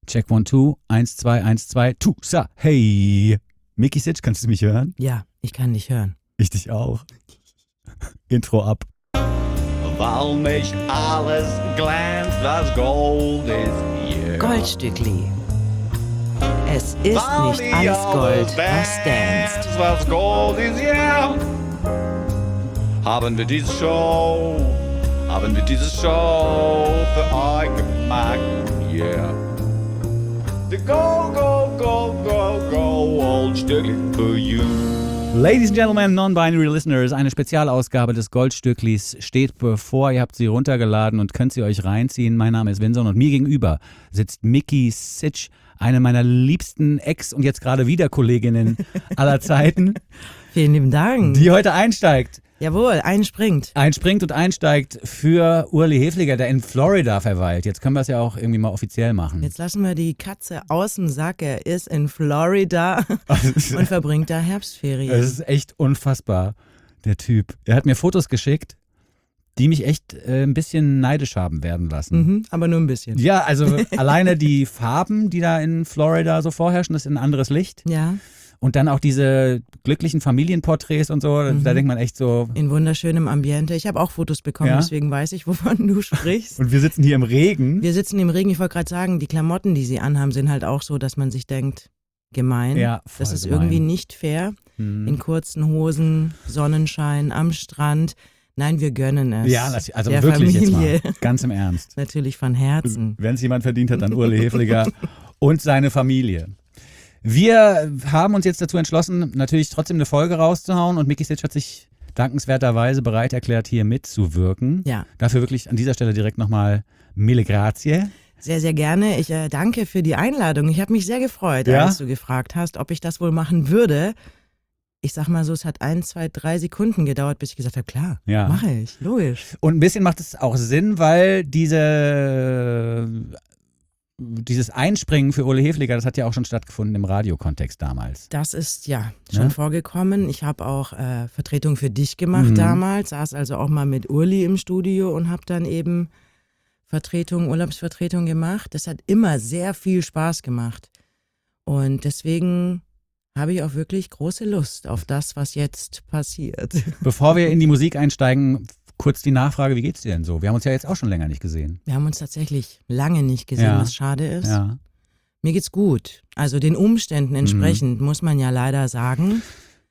Check 1, 2, 1, 2, 1, 2, Tusa, hey. Micky Sitch, kannst du mich hören? Ja, ich kann dich hören. Ich dich auch. Intro ab. Weil nicht alles glänzt, was Gold ist, yeah. Goldstückli. Es ist nicht alles Gold, was danst. Was Gold ist, yeah. Haben wir diese Show für euch gemacht, yeah. The Goldstückli for you. Ladies and Gentlemen, Non-Binary Listeners, eine Spezialausgabe des Goldstücklis steht bevor. Ihr habt sie runtergeladen und könnt sie euch reinziehen. Mein Name ist Vinson und mir gegenüber sitzt Micky Sitch, eine meiner liebsten Ex- und jetzt gerade wieder Kolleginnen aller Zeiten. Vielen lieben Dank. Die heute einsteigt. Jawohl, einspringt. Einspringt und einsteigt für Urli Hefliger, der in Florida verweilt. Jetzt können wir es ja auch irgendwie mal offiziell machen. Jetzt lassen wir die Katze aus dem Sack. Er ist in Florida und verbringt da Herbstferien. Das ist echt unfassbar, der Typ. Er hat mir Fotos geschickt, die mich echt ein bisschen neidisch haben werden lassen. Aber nur ein bisschen. Ja, also alleine die Farben, die da in Florida so vorherrschen, das ist ein anderes Licht. Ja. Und dann auch diese glücklichen Familienporträts und so, da denkt man echt so. In wunderschönem Ambiente. Ich habe auch Fotos bekommen, Ja? Deswegen weiß ich, wovon du sprichst. Und wir sitzen hier im Regen. Wir sitzen im Regen. Ich wollte gerade sagen, die Klamotten, die sie anhaben, sind halt auch so, dass man sich denkt, gemein. Ja, voll das ist gemein. irgendwie nicht fair. In kurzen Hosen, Sonnenschein, am Strand. Nein, wir gönnen es. Ja, also der wirklich Familie. jetzt mal, ganz im Ernst. Natürlich von Herzen. Wenn es jemand verdient hat, dann Urli Hefliger und seine Familie. Wir haben uns jetzt dazu entschlossen, natürlich trotzdem eine Folge rauszuhauen und Micky Sitch hat sich dankenswerterweise bereit erklärt, hier mitzuwirken. Ja. Dafür wirklich an dieser Stelle direkt nochmal mille grazie. Sehr, sehr gerne. Ich danke für die Einladung. Ich habe mich sehr gefreut, Ja? als du gefragt hast, ob ich das wohl machen würde. Ich sag mal so, es hat 1, 2, 3 Sekunden gedauert, bis ich gesagt habe, klar, Ja. mache ich, logisch. Und ein bisschen macht es auch Sinn, weil dieses Einspringen für Urli Hefliger, das hat ja auch schon stattgefunden im Radiokontext damals. Das ist ja schon Ne? vorgekommen. Ich habe auch Vertretung für dich gemacht damals, saß also auch mal mit Urli im Studio und habe dann eben Urlaubsvertretung gemacht. Das hat immer sehr viel Spaß gemacht. Und deswegen habe ich auch wirklich große Lust auf das, was jetzt passiert. Bevor wir in die Musik einsteigen, kurz die Nachfrage, wie geht's dir denn so? Wir haben uns ja jetzt auch schon länger nicht gesehen. Wir haben uns tatsächlich lange nicht gesehen, Ja. was schade ist. Ja. Mir geht's gut. Also den Umständen entsprechend, muss man ja leider sagen.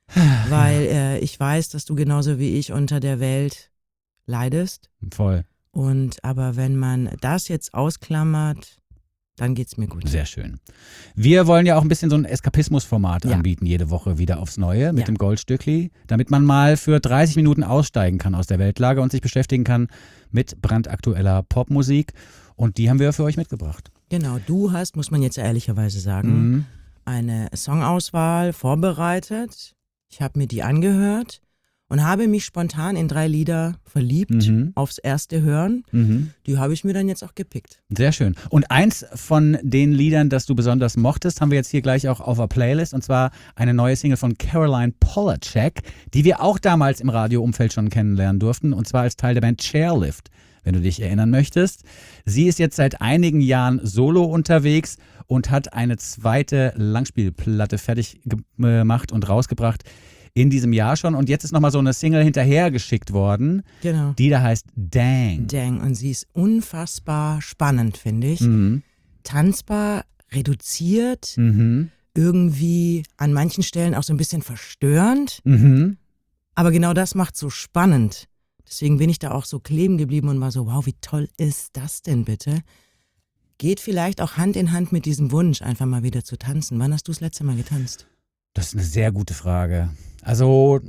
Weil ich weiß, dass du genauso wie ich unter der Welt leidest. Voll. Aber wenn man das jetzt ausklammert, dann geht's mir gut. Sehr schön. Wir wollen ja auch ein bisschen so ein Eskapismusformat Ja. anbieten, jede Woche wieder aufs Neue mit Ja. dem Goldstückli, damit man mal für 30 Minuten aussteigen kann aus der Weltlage und sich beschäftigen kann mit brandaktueller Popmusik. Und die haben wir für euch mitgebracht. Genau, du hast, muss man jetzt ehrlicherweise sagen, eine Songauswahl vorbereitet. Ich habe mir die angehört und habe mich spontan in 3 Lieder verliebt aufs erste Hören. Die habe ich mir dann jetzt auch gepickt. Sehr schön. Und eins von den Liedern, das du besonders mochtest, haben wir jetzt hier gleich auch auf der Playlist. Und zwar eine neue Single von Caroline Polachek, die wir auch damals im Radioumfeld schon kennenlernen durften. Und zwar als Teil der Band Chairlift, wenn du dich erinnern möchtest. Sie ist jetzt seit einigen Jahren solo unterwegs und hat eine zweite Langspielplatte fertig gemacht und rausgebracht in diesem Jahr schon. Und jetzt ist nochmal so eine Single hinterhergeschickt worden, Genau. die da heißt Dang. Dang, und sie ist unfassbar spannend, finde ich. Tanzbar, reduziert, irgendwie an manchen Stellen auch so ein bisschen verstörend. Aber genau das macht so spannend. Deswegen bin ich da auch so kleben geblieben und war so, wow, wie toll ist das denn bitte? Geht vielleicht auch Hand in Hand mit diesem Wunsch, einfach mal wieder zu tanzen. Wann hast du das letzte Mal getanzt? Das ist eine sehr gute Frage. Also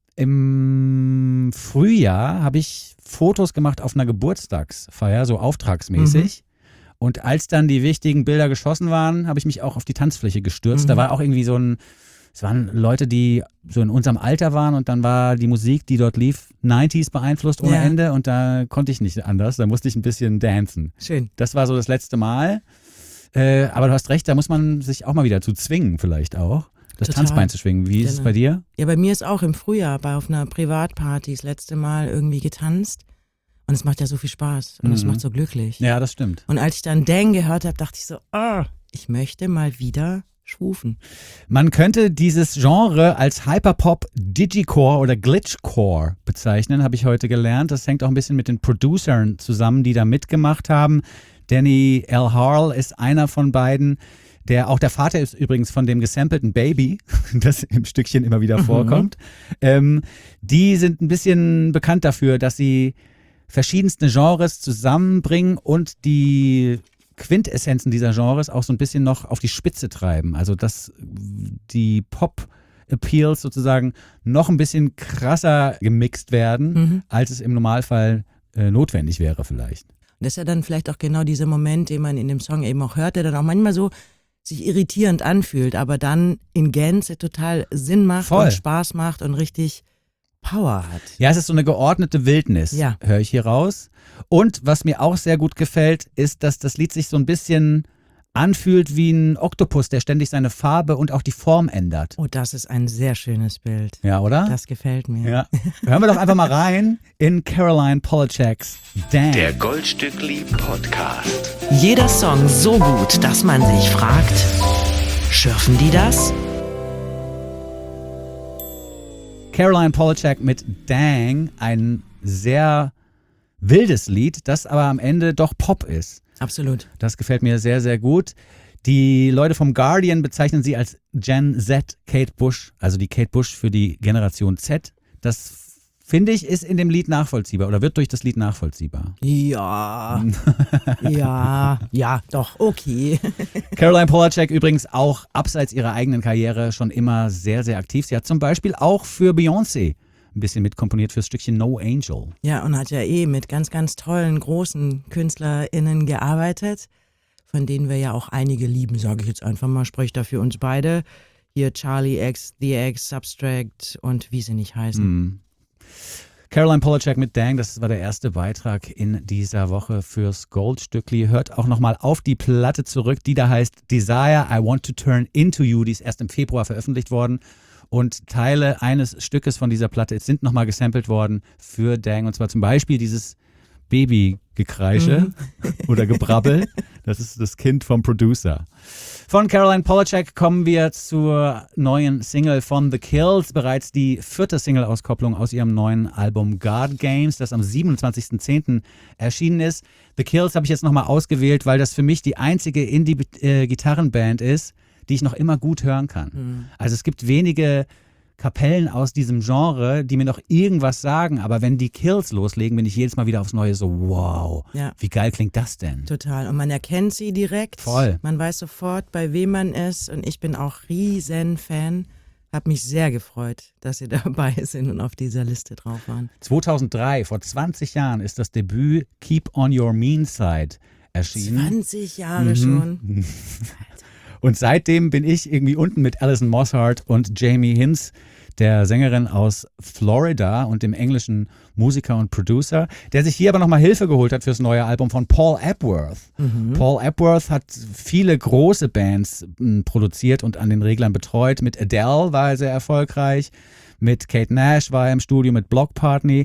im Frühjahr habe ich Fotos gemacht auf einer Geburtstagsfeier, so auftragsmäßig. Und als dann die wichtigen Bilder geschossen waren, habe ich mich auch auf die Tanzfläche gestürzt. Da war auch irgendwie es waren Leute, die so in unserem Alter waren und dann war die Musik, die dort lief, 90s beeinflusst ohne Ende und da konnte ich nicht anders, da musste ich ein bisschen dancen. Schön. Das war so das letzte Mal. Aber du hast recht, da muss man sich auch mal wieder zu zwingen vielleicht auch, das Total. Tanzbein zu schwingen. Wie ist es bei dir? Ja, bei mir ist auch im Frühjahr auf einer Privatparty das letzte Mal irgendwie getanzt. Und es macht ja so viel Spaß und es macht so glücklich. Ja, das stimmt. Und als ich dann Dang gehört habe, dachte ich so, ich möchte mal wieder schwufen. Man könnte dieses Genre als Hyperpop, Digicore oder Glitchcore bezeichnen, habe ich heute gelernt. Das hängt auch ein bisschen mit den Producern zusammen, die da mitgemacht haben. Danny L. Harl ist einer von beiden. Auch der Vater ist übrigens von dem gesampelten Baby, das im Stückchen immer wieder vorkommt. Die sind ein bisschen bekannt dafür, dass sie verschiedenste Genres zusammenbringen und die Quintessenzen dieser Genres auch so ein bisschen noch auf die Spitze treiben. Also dass die Pop-Appeals sozusagen noch ein bisschen krasser gemixt werden, als es im Normalfall notwendig wäre vielleicht. Das ist ja dann vielleicht auch genau dieser Moment, den man in dem Song eben auch hört, der dann auch manchmal so sich irritierend anfühlt, aber dann in Gänze total Sinn macht und Spaß macht und richtig Power hat. Ja, es ist so eine geordnete Wildnis, höre ich hier raus. Und was mir auch sehr gut gefällt, ist, dass das Lied sich so ein bisschen anfühlt wie ein Oktopus, der ständig seine Farbe und auch die Form ändert. Oh, das ist ein sehr schönes Bild. Ja, oder? Das gefällt mir. Ja. Hören wir doch einfach mal rein in Caroline Polacheks Dang. Der Goldstückli-Podcast. Jeder Song so gut, dass man sich fragt, schürfen die das? Caroline Polachek mit Dang, ein sehr wildes Lied, das aber am Ende doch Pop ist. Absolut. Das gefällt mir sehr, sehr gut. Die Leute vom Guardian bezeichnen sie als Gen Z Kate Bush, also die Kate Bush für die Generation Z. Das finde ich ist in dem Lied nachvollziehbar oder wird durch das Lied nachvollziehbar. Ja, doch, okay. Caroline Polachek übrigens auch abseits ihrer eigenen Karriere schon immer sehr, sehr aktiv. Sie hat zum Beispiel auch für Beyoncé ein bisschen mitkomponiert fürs Stückchen No Angel. Ja, und hat ja mit ganz, ganz tollen, großen KünstlerInnen gearbeitet, von denen wir ja auch einige lieben, sage ich jetzt einfach mal, spreche da für uns beide. Hier Charlie X, The X, Substract und wie sie nicht heißen. Caroline Polachek mit Dang, das war der erste Beitrag in dieser Woche fürs Goldstückli. Hört auch nochmal auf die Platte zurück, die da heißt Desire, I Want to Turn Into You. Die ist erst im Februar veröffentlicht worden. Und Teile eines Stückes von dieser Platte sind nochmal gesampelt worden für Dang. Und zwar zum Beispiel dieses Babygekreische oder Gebrabbel. Das ist das Kind vom Producer. Von Caroline Polachek kommen wir zur neuen Single von The Kills. Bereits die 4. Single-Auskopplung aus ihrem neuen Album God Games, das am 27.10. erschienen ist. The Kills habe ich jetzt nochmal ausgewählt, weil das für mich die einzige Indie-Gitarrenband ist, die ich noch immer gut hören kann. Also es gibt wenige Kapellen aus diesem Genre, die mir noch irgendwas sagen, aber wenn die Kills loslegen, bin ich jedes Mal wieder aufs Neue so, wow, wie geil klingt das denn? Total. Und man erkennt sie direkt. Voll. Man weiß sofort, bei wem man ist. Und ich bin auch riesen Fan. Hab mich sehr gefreut, dass sie dabei sind und auf dieser Liste drauf waren. 2003, vor 20 Jahren, ist das Debüt Keep on Your Mean Side erschienen. 20 Jahre schon. Und seitdem bin ich irgendwie unten mit Alison Mosshart und Jamie Hinz, der Sängerin aus Florida und dem englischen Musiker und Producer, der sich hier aber nochmal Hilfe geholt hat fürs neue Album von Paul Epworth. Paul Epworth hat viele große Bands produziert und an den Reglern betreut. Mit Adele war er sehr erfolgreich, mit Kate Nash war er im Studio, mit Block Party,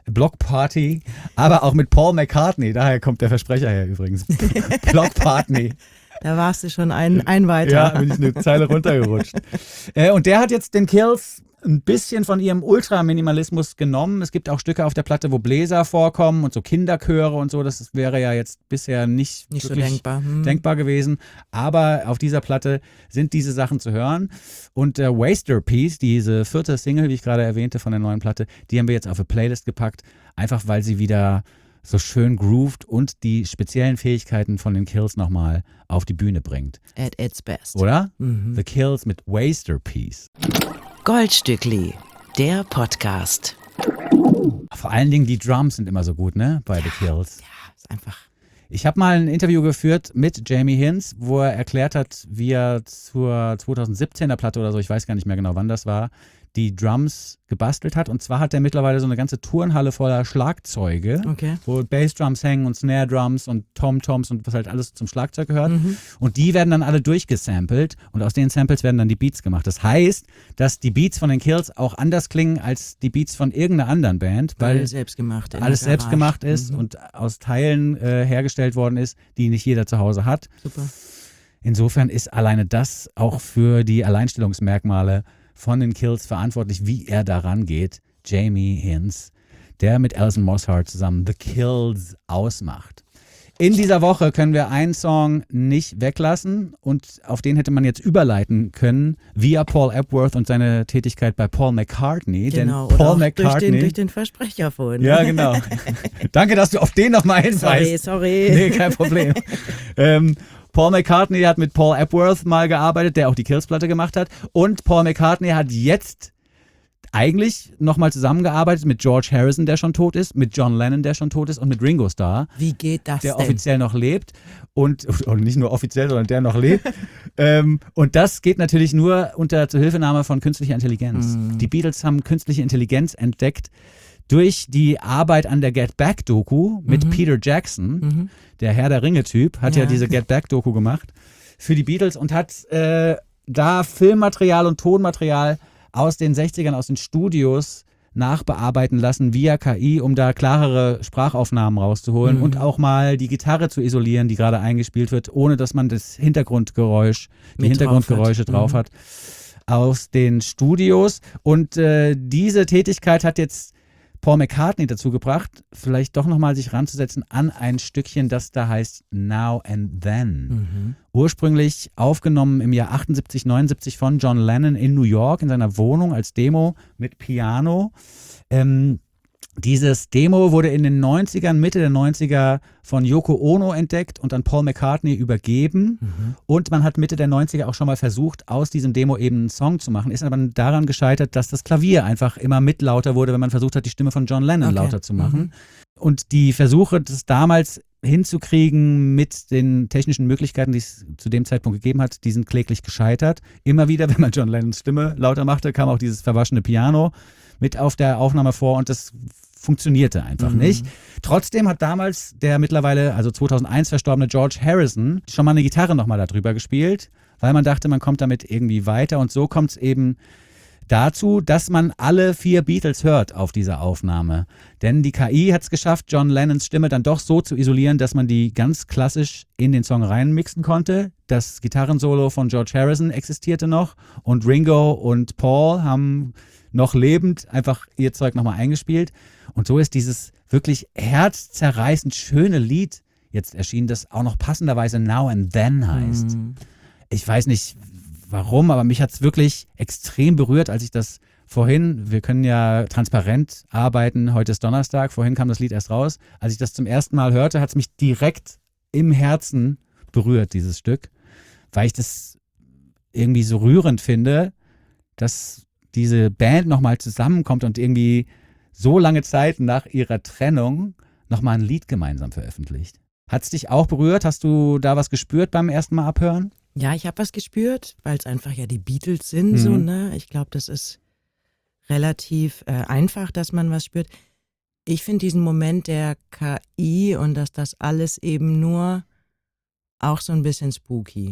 aber auch mit Paul McCartney, daher kommt der Versprecher her übrigens. Block Party. Da warst du schon ein weiter. Ja, bin ich eine Zeile runtergerutscht. Und der hat jetzt den Kills ein bisschen von ihrem Ultraminimalismus genommen. Es gibt auch Stücke auf der Platte, wo Bläser vorkommen und so Kinderchöre und so. Das wäre ja jetzt bisher nicht so denkbar gewesen. Aber auf dieser Platte sind diese Sachen zu hören. Und Waster Piece, diese 4. Single, wie ich gerade erwähnte von der neuen Platte, die haben wir jetzt auf eine Playlist gepackt. Einfach weil sie wieder so schön grooved und die speziellen Fähigkeiten von den Kills nochmal auf die Bühne bringt. At its best. Oder? The Kills mit Waster Piece. Goldstückli, der Podcast. Vor allen Dingen die Drums sind immer so gut, ne? Bei The Kills. Ja, ist einfach. Ich habe mal ein Interview geführt mit Jamie Hinz, wo er erklärt hat, wie er zur 2017er Platte oder so, ich weiß gar nicht mehr genau, wann das war, die Drums gebastelt hat. Und zwar hat er mittlerweile so eine ganze Turnhalle voller Schlagzeuge, wo Bassdrums hängen und Snare-Drums und Tom-Toms und was halt alles zum Schlagzeug gehört. Und die werden dann alle durchgesampelt und aus den Samples werden dann die Beats gemacht. Das heißt, dass die Beats von den Kills auch anders klingen als die Beats von irgendeiner anderen Band, weil alles selbst gemacht ist und aus Teilen hergestellt worden ist, die nicht jeder zu Hause hat. Super. Insofern ist alleine das auch für die Alleinstellungsmerkmale von den Kills verantwortlich, wie er daran geht. Jamie Hinz, der mit Alison Mosshart zusammen The Kills ausmacht. In dieser Woche können wir einen Song nicht weglassen und auf den hätte man jetzt überleiten können via Paul Epworth und seine Tätigkeit bei Paul McCartney. Genau, denn Paul oder auch McCartney, durch den Versprecher vorhin. ja, genau. Danke, dass du auf den nochmal hinweist. Sorry. Nee, kein Problem. Paul McCartney hat mit Paul Epworth mal gearbeitet, der auch die Kills-Platte gemacht hat. Und Paul McCartney hat jetzt eigentlich nochmal zusammengearbeitet mit George Harrison, der schon tot ist, mit John Lennon, der schon tot ist und mit Ringo Starr, Wie geht das der denn? offiziell noch lebt. Und nicht nur offiziell, sondern der noch lebt. Und das geht natürlich nur unter Zuhilfenahme von künstlicher Intelligenz. Die Beatles haben künstliche Intelligenz entdeckt durch die Arbeit an der Get Back-Doku mit Peter Jackson, der Herr der Ringe-Typ, hat ja diese Get Back-Doku gemacht für die Beatles und hat da Filmmaterial und Tonmaterial aus den 60ern, aus den Studios nachbearbeiten lassen via KI, um da klarere Sprachaufnahmen rauszuholen und auch mal die Gitarre zu isolieren, die gerade eingespielt wird, ohne dass man das Hintergrundgeräusche drauf hat aus den Studios. Und diese Tätigkeit hat jetzt Paul McCartney dazu gebracht, vielleicht doch nochmal sich ranzusetzen an ein Stückchen, das da heißt Now and Then. Ursprünglich aufgenommen im Jahr 78, 79 von John Lennon in New York in seiner Wohnung als Demo mit Piano. Dieses Demo wurde in den 90ern, Mitte der 90er von Yoko Ono entdeckt und an Paul McCartney übergeben. Und man hat Mitte der 90er auch schon mal versucht, aus diesem Demo eben einen Song zu machen. Ist aber daran gescheitert, dass das Klavier einfach immer mitlauter wurde, wenn man versucht hat, die Stimme von John Lennon lauter zu machen. Und die Versuche, das damals hinzukriegen mit den technischen Möglichkeiten, die es zu dem Zeitpunkt gegeben hat, die sind kläglich gescheitert. Immer wieder, wenn man John Lennons Stimme lauter machte, kam auch dieses verwaschene Piano mit auf der Aufnahme vor und das funktionierte einfach nicht. Trotzdem hat damals der mittlerweile, also 2001 verstorbene George Harrison schon mal eine Gitarre nochmal darüber gespielt, weil man dachte, man kommt damit irgendwie weiter und so kommt es eben dazu, dass man alle 4 Beatles hört auf dieser Aufnahme. Denn die KI hat es geschafft, John Lennons Stimme dann doch so zu isolieren, dass man die ganz klassisch in den Song reinmixen konnte. Das Gitarrensolo von George Harrison existierte noch und Ringo und Paul haben noch lebend einfach ihr Zeug nochmal eingespielt. Und so ist dieses wirklich herzzerreißend schöne Lied jetzt erschienen, das auch noch passenderweise Now and Then heißt. Ich weiß nicht warum, aber mich hat es wirklich extrem berührt, als ich das vorhin, wir können ja transparent arbeiten, heute ist Donnerstag, vorhin kam das Lied erst raus. Als ich das zum ersten Mal hörte, hat es mich direkt im Herzen berührt, dieses Stück, weil ich das irgendwie so rührend finde, dass diese Band nochmal zusammenkommt und irgendwie so lange Zeit nach ihrer Trennung nochmal ein Lied gemeinsam veröffentlicht. Hat es dich auch berührt? Hast du da was gespürt beim ersten Mal abhören? Ja, ich habe was gespürt, weil es einfach ja die Beatles sind, so, ne? Ich glaube, das ist relativ einfach, dass man was spürt. Ich finde diesen Moment der KI und dass das alles eben nur auch so ein bisschen spooky.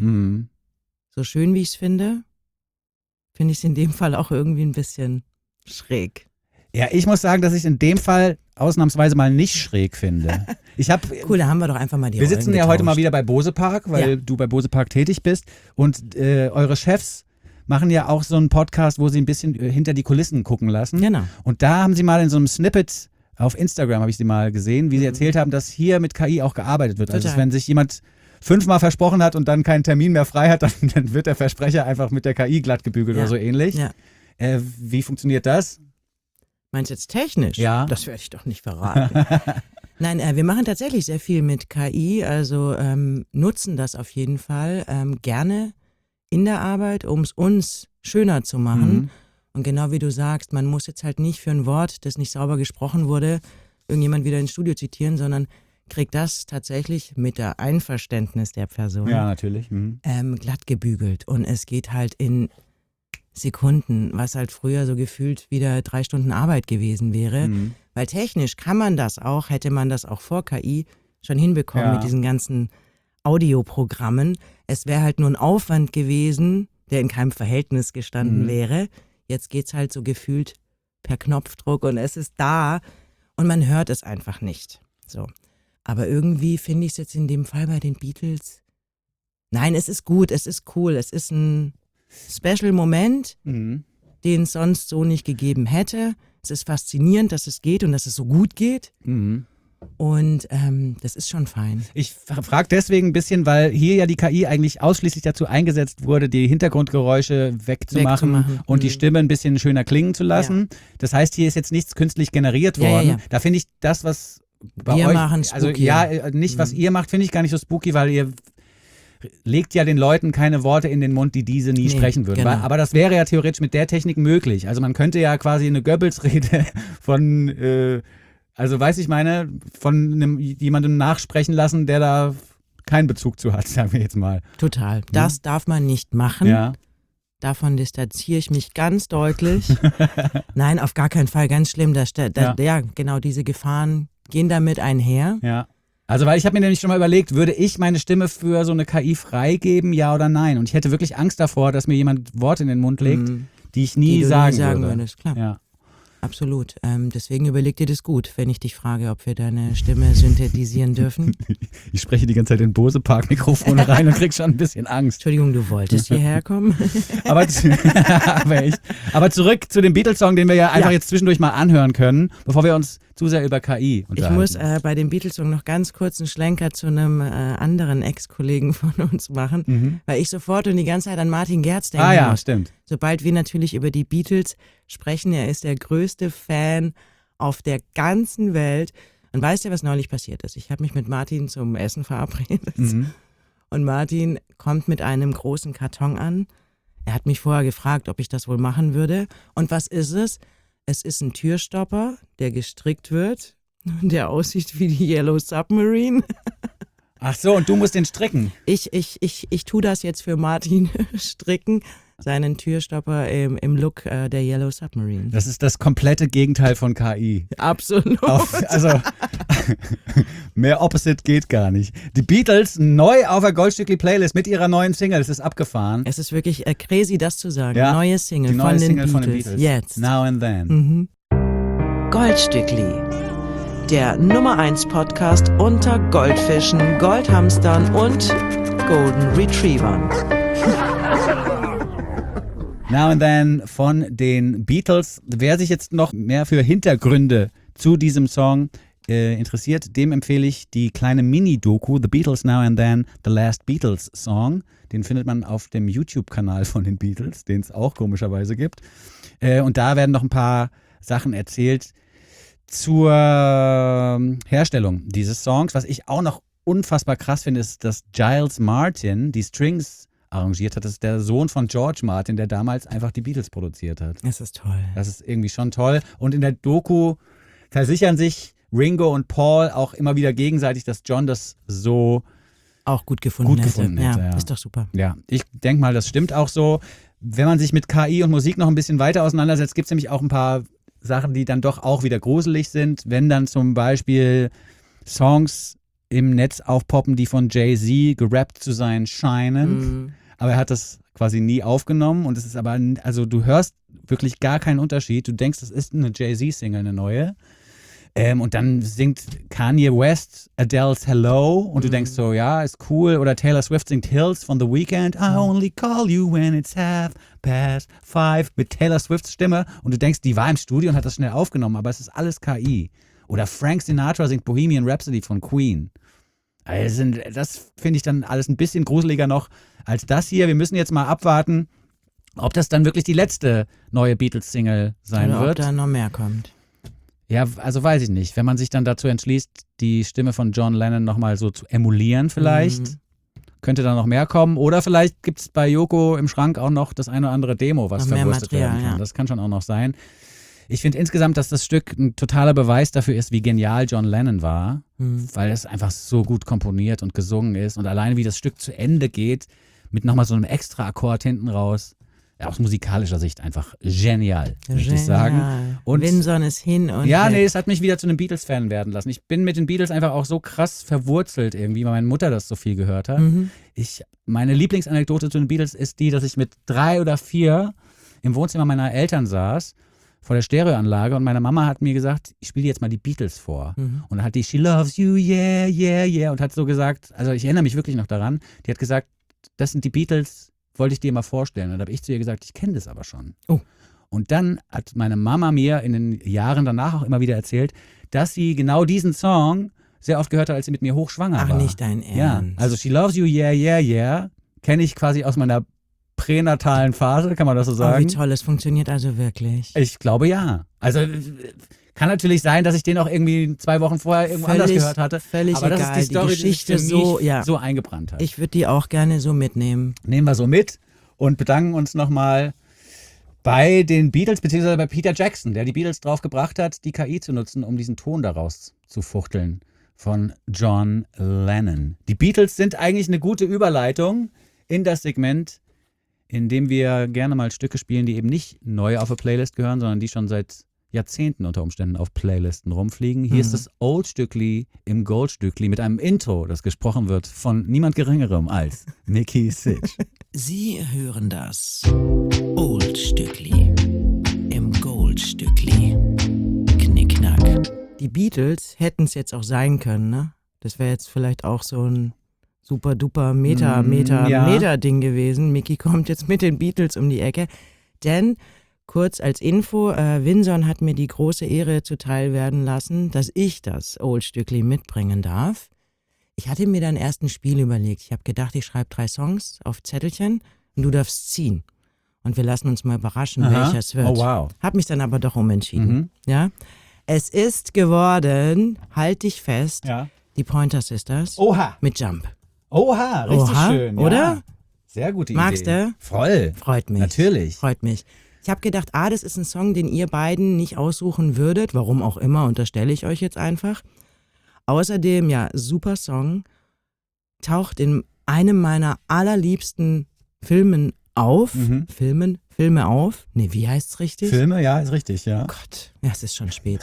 So schön wie ich es finde ich es in dem Fall auch irgendwie ein bisschen schräg. Ja, ich muss sagen, dass ich es in dem Fall ausnahmsweise mal nicht schräg finde. Cool, da haben wir doch einfach mal die Wir sitzen Rollen ja heute mal getauscht. wieder bei Bose Park, weil du bei Bose Park tätig bist und eure Chefs machen ja auch so einen Podcast, wo sie ein bisschen hinter die Kulissen gucken lassen. Genau. Und da haben sie mal in so einem Snippet auf Instagram, habe ich sie mal gesehen, wie sie erzählt haben, dass hier mit KI auch gearbeitet wird. Also Total. wenn sich jemand 5-mal versprochen hat und dann keinen Termin mehr frei hat, dann wird der Versprecher einfach mit der KI glatt gebügelt oder so ähnlich. Ja. Wie funktioniert das? Meinst du jetzt technisch? Ja. Das werde ich doch nicht verraten. Nein, wir machen tatsächlich sehr viel mit KI, also nutzen das auf jeden Fall gerne in der Arbeit, um es uns schöner zu machen. Und genau wie du sagst, man muss jetzt halt nicht für ein Wort, das nicht sauber gesprochen wurde, irgendjemand wieder ins Studio zitieren, sondern kriegt das tatsächlich mit der Einverständnis der Person Ja, natürlich. glatt gebügelt. Und es geht halt in Sekunden, was halt früher so gefühlt wieder 3 Stunden Arbeit gewesen wäre. Weil technisch kann man das auch, hätte man das auch vor KI schon hinbekommen mit diesen ganzen Audioprogrammen. Es wäre halt nur ein Aufwand gewesen, der in keinem Verhältnis gestanden wäre. Jetzt geht's halt so gefühlt per Knopfdruck und es ist da und man hört es einfach nicht. So. Aber irgendwie finde ich es jetzt in dem Fall bei den Beatles Nein, es ist gut, es ist cool, es ist ein Special-Moment, den es sonst so nicht gegeben hätte. Es ist faszinierend, dass es geht und dass es so gut geht. Und das ist schon fein. Ich frage deswegen ein bisschen, weil hier ja die KI eigentlich ausschließlich dazu eingesetzt wurde, die Hintergrundgeräusche wegzumachen und die Stimme ein bisschen schöner klingen zu lassen. Ja. Das heißt, hier ist jetzt nichts künstlich generiert worden. Ja. Da finde ich das, was bei wir euch, machen spooky. Also nicht was ihr macht, finde ich gar nicht so spooky, weil ihr legt ja den Leuten keine Worte in den Mund, die diese nie sprechen würden. Genau. Aber das wäre ja theoretisch mit der Technik möglich. Also man könnte ja quasi eine Goebbels-Rede von also weiß ich meine, von jemandem nachsprechen lassen, der da keinen Bezug zu hat, sagen wir jetzt mal. Total. Das darf man nicht machen. Ja. Davon distanziere ich mich ganz deutlich. Nein, auf gar keinen Fall. Ganz schlimm. Ja, genau, diese Gefahren gehen damit einher. Ja. Also weil ich habe mir nämlich schon mal überlegt, würde ich meine Stimme für so eine KI freigeben, ja oder nein? Und ich hätte wirklich Angst davor, dass mir jemand Worte in den Mund legt, die ich nie sagen würde. Würdest, klar. Ja. Absolut. Deswegen überleg dir das gut, wenn ich dich frage, ob wir deine Stimme synthetisieren dürfen. Ich spreche die ganze Zeit in Bose-Park-Mikrofone rein und krieg schon ein bisschen Angst. Entschuldigung, du wolltest hierher kommen? Aber zurück zu dem Beatles-Song, den wir ja einfach jetzt zwischendurch mal anhören können, bevor wir uns zu sehr über KI unterhalten. Ich muss bei dem Beatles-Song noch ganz kurz einen Schlenker zu einem anderen Ex-Kollegen von uns machen, weil ich sofort und die ganze Zeit an Martin Gerz denken ja, muss. Stimmt. Sobald wir natürlich über die Beatles sprechen, er ist der größte Fan auf der ganzen Welt. Und weißt du, was neulich passiert ist? Ich habe mich mit Martin zum Essen verabredet und Martin kommt mit einem großen Karton an. Er hat mich vorher gefragt, ob ich das wohl machen würde. Und was ist es? Es ist ein Türstopper, der gestrickt wird, der aussieht wie die Yellow Submarine. Ach so, und du musst den stricken? Ich tue das jetzt für Martin stricken, seinen Türstopper im Look der Yellow Submarine. Das ist das komplette Gegenteil von KI. Absolut. Also mehr Opposite geht gar nicht. Die Beatles neu auf der Goldstückli-Playlist mit ihrer neuen Single. Das ist abgefahren. Es ist wirklich crazy, das zu sagen. Ja, neue Single, die neue von, Single den von den Beatles. Jetzt. Now and Then. Goldstückli. Der Nummer 1 Podcast unter Goldfischen, Goldhamstern und Golden Retrievern. Now and Then von den Beatles. Wer sich jetzt noch mehr für Hintergründe zu diesem Song interessiert, dem empfehle ich die kleine Mini-Doku The Beatles Now and Then, The Last Beatles Song. Den findet man auf dem YouTube-Kanal von den Beatles, den es auch komischerweise gibt. Und da werden noch ein paar Sachen erzählt zur Herstellung dieses Songs. Was ich auch noch unfassbar krass finde, ist, dass Giles Martin die Strings arrangiert hat. Das ist der Sohn von George Martin, der damals einfach die Beatles produziert hat. Das ist toll. Das ist irgendwie schon toll. Und in der Doku versichern sich Ringo und Paul auch immer wieder gegenseitig, dass John das so auch gut gefunden hätte. Ja, ist doch super. Ja, ich denke mal, das stimmt auch so. Wenn man sich mit KI und Musik noch ein bisschen weiter auseinandersetzt, gibt es nämlich auch ein paar Sachen, die dann doch auch wieder gruselig sind. Wenn dann zum Beispiel Songs im Netz aufpoppen, die von Jay-Z gerappt zu sein scheinen. Aber er hat das quasi nie aufgenommen und es ist aber, also du hörst wirklich gar keinen Unterschied. Du denkst, das ist eine Jay-Z-Single, eine neue. Und dann singt Kanye West Adele's Hello und du denkst so, ja, ist cool. Oder Taylor Swift singt Hills von The Weeknd. I only call you when it's 5:30 mit Taylor Swifts Stimme. Und du denkst, die war im Studio und hat das schnell aufgenommen, aber es ist alles KI. Oder Frank Sinatra singt Bohemian Rhapsody von Queen. Also das finde ich dann alles ein bisschen gruseliger noch als das hier. Wir müssen jetzt mal abwarten, ob das dann wirklich die letzte neue Beatles-Single sein oder wird. Ob da noch mehr kommt. Ja, also weiß ich nicht. Wenn man sich dann dazu entschließt, die Stimme von John Lennon nochmal so zu emulieren vielleicht, könnte da noch mehr kommen. Oder vielleicht gibt es bei Yoko im Schrank auch noch das eine oder andere Demo, was noch verwurstet werden kann. Ja. Das kann schon auch noch sein. Ich finde insgesamt, dass das Stück ein totaler Beweis dafür ist, wie genial John Lennon war, weil es einfach so gut komponiert und gesungen ist. Und alleine wie das Stück zu Ende geht, mit nochmal so einem extra Akkord hinten raus, aus musikalischer Sicht einfach genial, würde ich sagen. Und Winson ist hin und ja, weg. nee, es hat mich wieder zu einem Beatles-Fan werden lassen. Ich bin mit den Beatles einfach auch so krass verwurzelt irgendwie, weil meine Mutter das so viel gehört hat. Meine Lieblingsanekdote zu den Beatles ist die, dass ich mit 3 oder 4 im Wohnzimmer meiner Eltern saß, vor der Stereoanlage, und meine Mama hat mir gesagt, ich spiele dir jetzt mal die Beatles vor. Und dann hat die She Loves You, yeah, yeah, yeah, und hat so gesagt, also ich erinnere mich wirklich noch daran, die hat gesagt, das sind die Beatles, wollte ich dir mal vorstellen. Und da habe ich zu ihr gesagt, ich kenne das aber schon. Oh. Und dann hat meine Mama mir in den Jahren danach auch immer wieder erzählt, dass sie genau diesen Song sehr oft gehört hat, als sie mit mir hochschwanger war. Ach, nicht dein Ernst. Ja, also She Loves You, Yeah, Yeah, Yeah, kenne ich quasi aus meiner pränatalen Phase, kann man das so Oh, sagen? wie toll, es funktioniert also wirklich. Ich glaube ja. Also kann natürlich sein, dass ich den auch irgendwie 2 Wochen vorher irgendwo anders gehört hatte. Völlig aber das egal. ist die Story, Geschichte die sich für mich so, so eingebrannt hat. Ich würde die auch gerne so mitnehmen. Nehmen wir so mit und bedanken uns nochmal bei den Beatles, beziehungsweise bei Peter Jackson, der die Beatles drauf gebracht hat, die KI zu nutzen, um diesen Ton daraus zu fuchteln von John Lennon. Die Beatles sind eigentlich eine gute Überleitung in das Segment, in dem wir gerne mal Stücke spielen, die eben nicht neu auf eine Playlist gehören, sondern die schon seit Jahrzehnten unter Umständen auf Playlisten rumfliegen. Hier ist das Old-Stückli im Gold-Stückli mit einem Intro, das gesprochen wird von niemand Geringerem als Mickey Sitch. Sie hören das Old-Stückli im Gold-Stückli. Knickknack. Die Beatles hätten es jetzt auch sein können, ne? Das wäre jetzt vielleicht auch so ein super-duper Meta-Ding gewesen. Mickey kommt jetzt mit den Beatles um die Ecke. Denn, kurz als Info, Winson hat mir die große Ehre zuteil werden lassen, dass ich das Old-Stückli mitbringen darf. Ich hatte mir dann erst ein Spiel überlegt. Ich habe gedacht, ich schreibe 3 Songs auf Zettelchen und du darfst ziehen. Und wir lassen uns mal überraschen, welcher es wird. Oh, wow. Hab mich dann aber doch umentschieden. Ja? Es ist geworden, halt dich fest, Ja. die Pointer Sisters Oha. mit Jump. Oha, richtig Oha, schön. Ja. oder? Sehr gute Magst Idee. du? Voll. Freut mich. Natürlich. Freut mich. Ich habe gedacht, das ist ein Song, den ihr beiden nicht aussuchen würdet. Warum auch immer, unterstelle ich euch jetzt einfach. Außerdem, ja, super Song. Taucht in einem meiner allerliebsten Filmen auf. Filme auf. Nee, wie heißt's richtig? Filme, ja, ist richtig, ja. Gott, ja, es ist schon spät.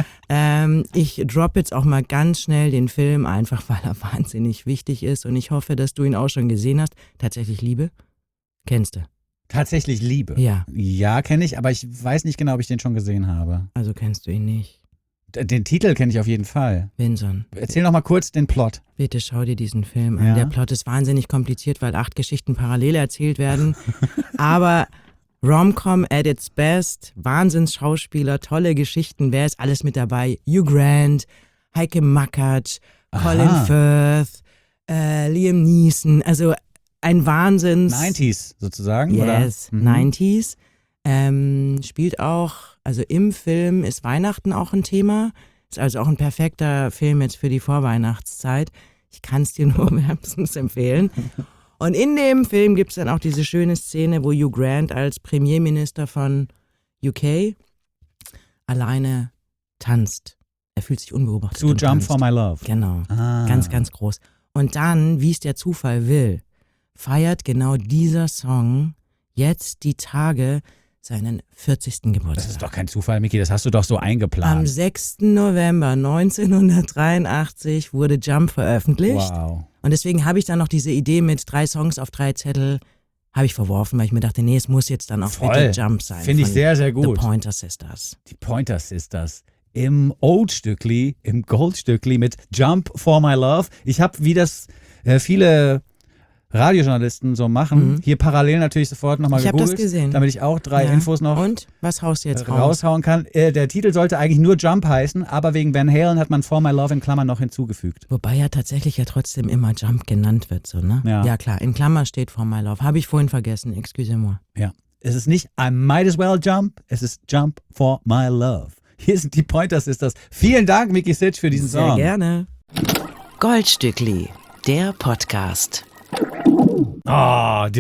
Ich drop jetzt auch mal ganz schnell den Film, einfach weil er wahnsinnig wichtig ist und ich hoffe, dass du ihn auch schon gesehen hast. Tatsächlich Liebe? Kennst du? Tatsächlich Liebe. Ja. Ja, kenne ich, aber ich weiß nicht genau, ob ich den schon gesehen habe. Also kennst du ihn nicht. Den Titel kenne ich auf jeden Fall. Vinson, Erzähl noch mal kurz den Plot. bitte schau dir diesen Film an. Ja. Der Plot ist wahnsinnig kompliziert, weil 8 Geschichten parallel erzählt werden. Aber Rom-Com at its best, Wahnsinnsschauspieler, tolle Geschichten. Wer ist alles mit dabei? Hugh Grant, Heike Mackert, Colin Firth, Liam Neeson. Also ein Wahnsinns... 90s sozusagen, Yes, oder? 90s. Spielt auch, also im Film ist Weihnachten auch ein Thema. Ist also auch ein perfekter Film jetzt für die Vorweihnachtszeit. Ich kann es dir nur wärmstens empfehlen. Und in dem Film gibt es dann auch diese schöne Szene, wo Hugh Grant als Premierminister von UK alleine tanzt. Er fühlt sich unbeobachtet. Zu und Jump tanzt. for My Love. Genau. Ah. Ganz, ganz groß. Und dann, wie es der Zufall will, feiert genau dieser Song jetzt die Tage seinen 40. Geburtstag. Das ist doch kein Zufall, Micky, das hast du doch so Am eingeplant. 6. November 1983 wurde Jump veröffentlicht. Wow. Und deswegen habe ich dann noch diese Idee mit 3 Songs auf 3 Zettel, habe ich verworfen, weil ich mir dachte, nee, es muss jetzt dann auch Voll. bitte Jump sein. Finde ich von sehr, sehr The gut. Pointer Sisters. Die Pointer Sisters im Old-Stückli, im Gold-Stückli mit Jump for My Love. Ich habe, wie das viele Radiojournalisten so machen, hier parallel natürlich sofort nochmal Ich habe gegoogelt, das gesehen. damit ich auch 3 Ja. Infos noch Und was haust du jetzt raus? raushauen kann. Der Titel sollte eigentlich nur Jump heißen, aber wegen Van Halen hat man For My Love in Klammern noch hinzugefügt. Wobei ja tatsächlich ja trotzdem immer Jump genannt wird, so, ne? Ja. Ja klar, in Klammer steht For My Love. Habe ich vorhin vergessen, excusez-moi. Ja. Es ist nicht I might as well jump, es ist Jump for My Love. Hier sind die Pointer Sisters. Vielen Dank, Mickey Sitch, für diesen Sehr Song. gerne. Goldstückli, der Podcast. Oh,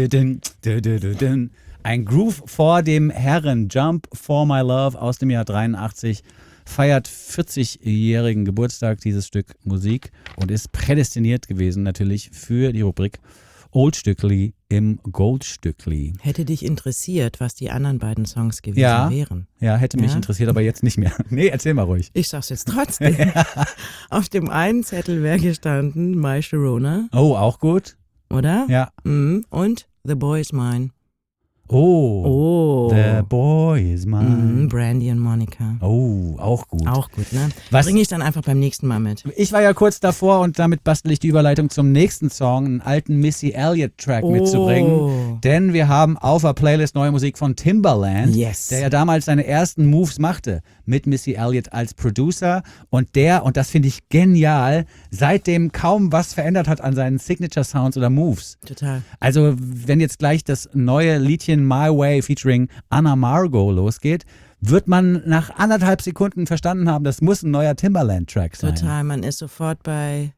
ein Groove vor dem Herren. Jump for My Love aus dem Jahr 83 feiert 40-jährigen Geburtstag dieses Stück Musik und ist prädestiniert gewesen natürlich für die Rubrik Old-Stückli im Gold-Stückli. Hätte dich interessiert, was die anderen beiden Songs gewesen Ja. wären? Ja, hätte mich Ja? interessiert, aber jetzt nicht mehr. Nee, erzähl mal ruhig. Ich sag's jetzt trotzdem. Auf dem einen Zettel wäre gestanden My Sharona, Oh, auch gut? oder? Ja. Mhm. Und The Boy Is Mine. Oh. The Boy is Mine. Brandy und Monica. Oh, auch gut. Auch gut, ne? Was- Bringe ich dann einfach beim nächsten Mal mit. Ich war ja kurz davor und damit bastel ich die Überleitung zum nächsten Song, einen alten Missy Elliott-Track mitzubringen. Denn wir haben auf der Playlist neue Musik von Timbaland, Yes. der ja damals seine ersten Moves machte mit Missy Elliott als Producer und der, und das finde ich genial, seitdem kaum was verändert hat an seinen Signature-Sounds oder Moves. Total. Also wenn jetzt gleich das neue Liedchen My Way featuring Anna Margot losgeht, wird man nach 1,5 Sekunden verstanden haben, das muss ein neuer Timbaland-Track sein. Total. Man ist sofort bei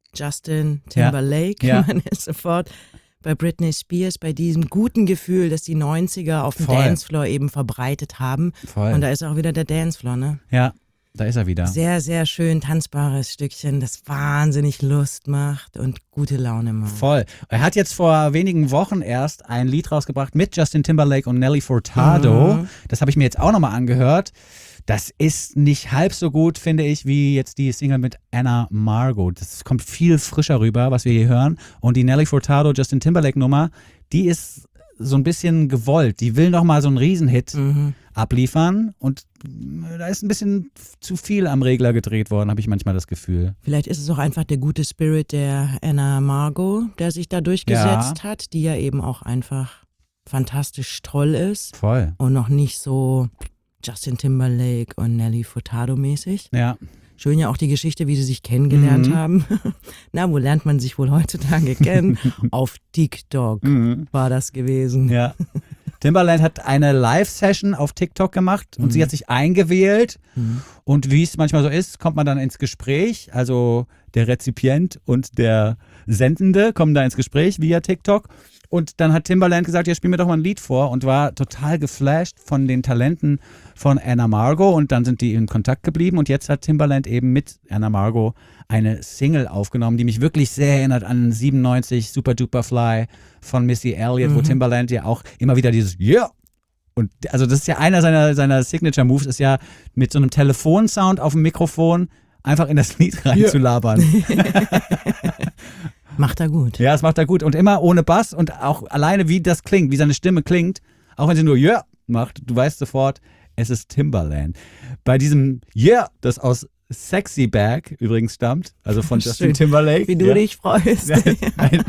Justin Timberlake. Ja. Man ist sofort bei Britney Spears, bei diesem guten Gefühl, das die 90er auf dem Voll. Dancefloor eben verbreitet haben. Voll. Und da ist auch wieder der Dancefloor, ne? Ja, da ist er wieder. Sehr, sehr schön tanzbares Stückchen, das wahnsinnig Lust macht und gute Laune macht. Voll. Er hat jetzt vor wenigen Wochen erst ein Lied rausgebracht mit Justin Timberlake und Nelly Furtado. Das habe ich mir jetzt auch nochmal angehört. Das ist nicht halb so gut, finde ich, wie jetzt die Single mit Anna Margot. Das kommt viel frischer rüber, was wir hier hören. Und die Nelly Furtado, Justin Timberlake Nummer, die ist so ein bisschen gewollt. Die will nochmal so einen Riesenhit abliefern. Und da ist ein bisschen zu viel am Regler gedreht worden, habe ich manchmal das Gefühl. Vielleicht ist es auch einfach der gute Spirit der Anna Margot, der sich da durchgesetzt hat, die ja eben auch einfach fantastisch toll ist Voll. und noch nicht so Justin Timberlake und Nelly Furtado mäßig. Ja. Schön ja auch die Geschichte, wie sie sich kennengelernt haben. Na, wo lernt man sich wohl heutzutage kennen? Auf TikTok war das gewesen. Ja. Timbaland hat eine Live-Session auf TikTok gemacht und sie hat sich eingewählt. Und wie es manchmal so ist, kommt man dann ins Gespräch. Also der Rezipient und der Sendende kommen da ins Gespräch via TikTok. Und dann hat Timbaland gesagt, ja, spiel mir doch mal ein Lied vor und war total geflasht von den Talenten von Anna Margot und dann sind die in Kontakt geblieben und jetzt hat Timbaland eben mit Anna Margot eine Single aufgenommen, die mich wirklich sehr erinnert an 97 Super Duper Fly von Missy Elliott, wo Timbaland ja auch immer wieder dieses Yeah! Und also das ist ja einer seiner Signature Moves, ist ja mit so einem Telefonsound auf dem Mikrofon einfach in das Lied reinzulabern. Macht er gut. Ja, das macht er gut. Und immer ohne Bass und auch alleine, wie das klingt, wie seine Stimme klingt, auch wenn sie nur Yeah macht, du weißt sofort, es ist Timbaland. Bei diesem Yeah, das aus Sexy Back übrigens stammt, also von Justin Schön. Timberlake. Wie du dich freust. Ja, nein,